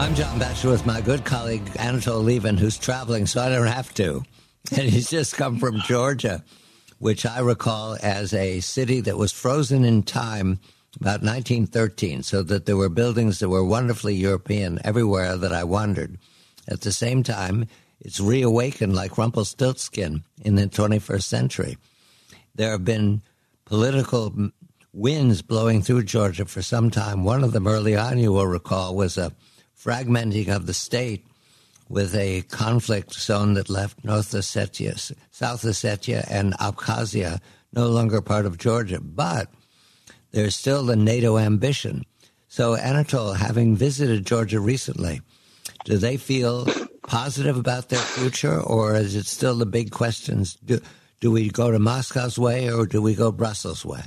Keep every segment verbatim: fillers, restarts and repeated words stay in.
I'm John Batchelor with my good colleague Anatol Lieven, who's traveling, so I don't have to. And he's just come from Georgia, which I recall as a city that was frozen in time about nineteen thirteen, so that there were buildings that were wonderfully European everywhere that I wandered. At the same time, it's reawakened like Rumpelstiltskin in the twenty-first century. There have been political winds blowing through Georgia for some time. One of them early on, you will recall, was a fragmenting of the state with a conflict zone that left North Ossetia, South Ossetia, and Abkhazia no longer part of Georgia. But there's still the NATO ambition. So, Anatol, having visited Georgia recently, do they feel positive about their future, or is it still the big questions? Do, do we go to Moscow's way, or do we go Brussels' way?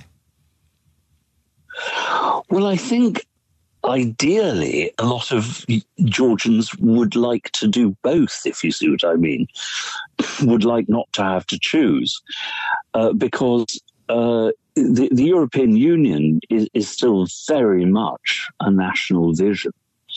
Well, I think ideally, a lot of Georgians would like to do both, if you see what I mean, would like not to have to choose, uh, because uh, the, the European Union is, is still very much a national vision.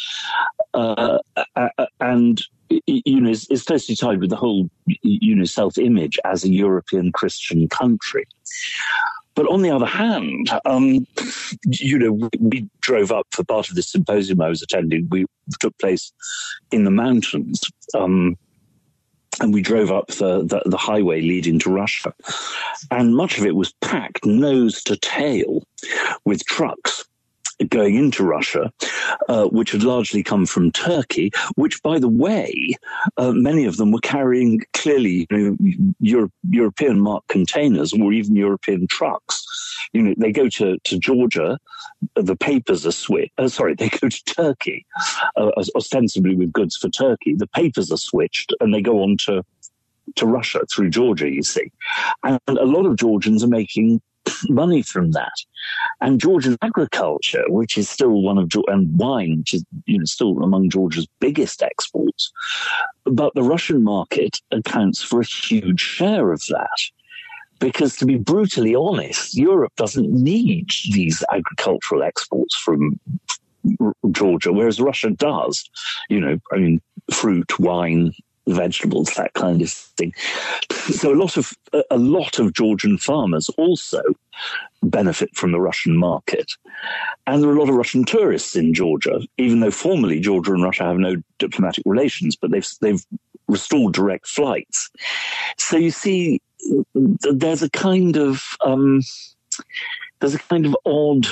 Uh, and, you know, it's closely tied with the whole, you know, self-image as a European Christian country. But on the other hand, um, you know, we, we drove up for part of this symposium I was attending. We took place in the mountains, um, and we drove up the, the, the highway leading to Russia. And much of it was packed nose to tail with trucks going into Russia, uh, which had largely come from Turkey, which, by the way, uh, many of them were carrying clearly, you know, Euro- European-marked containers or even European trucks. You know, they go to, to Georgia, the papers are switched. Uh, sorry, they go to Turkey, uh, ostensibly with goods for Turkey. The papers are switched, and they go on to to Russia through Georgia, you see. And a lot of Georgians are making money from that. And Georgian agriculture, which is still one of, and wine, which is, you know, still among Georgia's biggest exports. But the Russian market accounts for a huge share of that. Because to be brutally honest, Europe doesn't need these agricultural exports from Georgia, whereas Russia does. You know, I mean, fruit, wine, vegetables, that kind of thing. So a lot of a lot of Georgian farmers also benefit from the Russian market. And there are a lot of Russian tourists in Georgia, even though formally Georgia and Russia have no diplomatic relations, but they've they've restored direct flights. So you see, there's a kind of um, there's a kind of odd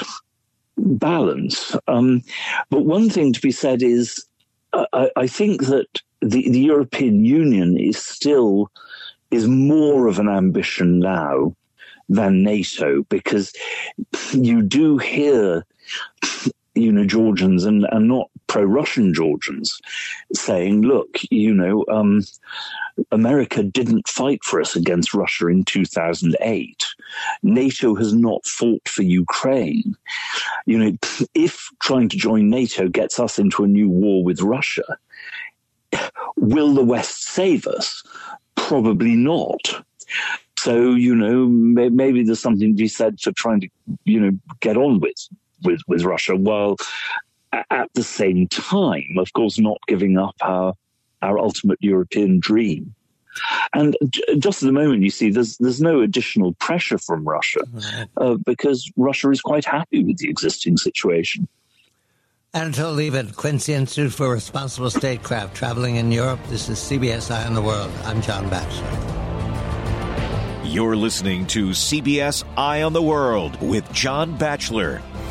balance. Um, but one thing to be said is, uh, I, I think that the, the European Union is still is more of an ambition now than NATO, because you do hear, you know, Georgians and, and not pro-Russian Georgians saying, look, you know, um, America didn't fight for us against Russia in two thousand eight. NATO has not fought for Ukraine. You know, if trying to join NATO gets us into a new war with Russia, will the West save us? Probably not. So, you know, may, maybe there's something to be said for trying to, you know, get on with, with, with Russia, while at the same time, of course, not giving up our our ultimate European dream. And j- just at the moment, you see, there's there's no additional pressure from Russia uh, because Russia is quite happy with the existing situation. Anatol Lieven, Quincy Institute for Responsible Statecraft, traveling in Europe. This is C B S Eye on the World. I'm John Batchelor. You're listening to C B S Eye on the World with John Batchelor.